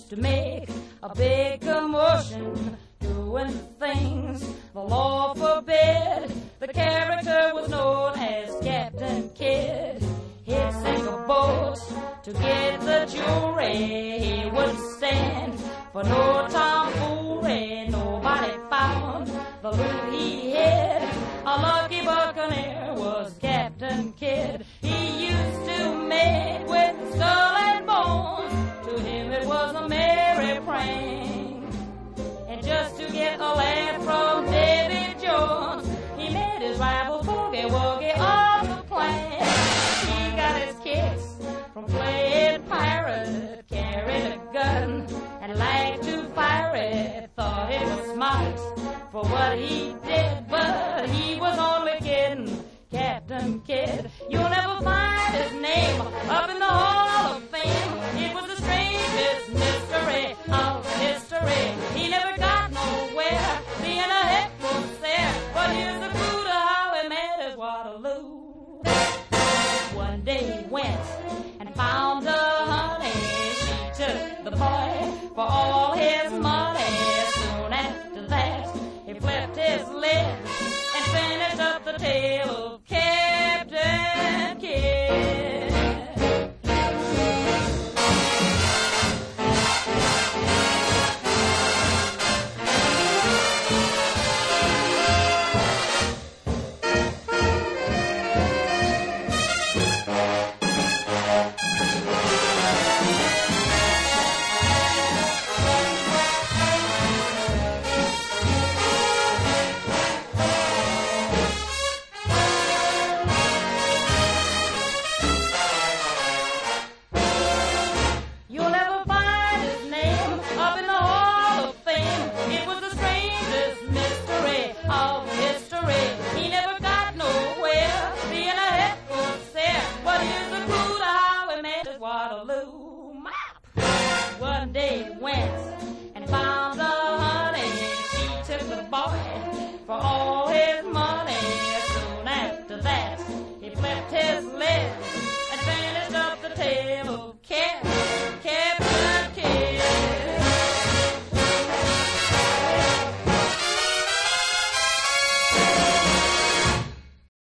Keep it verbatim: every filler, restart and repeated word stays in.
to make a big commotion, doing things the law forbid. The character was known as Captain Kidd. He'd sink a boat to get the jewelry. He wouldn't stand for no tomfoolery. Nobody found the loot he hid. A lucky buccaneer was Captain Kidd. He used to make with skull and bones. To him it was a merry prank. And just to get a laugh from Davy Jones, he made his rival boogie woogie off the plank. He got his kicks from playing pirate, carried a gun and liked to fire it. Thought it was smart for what he did.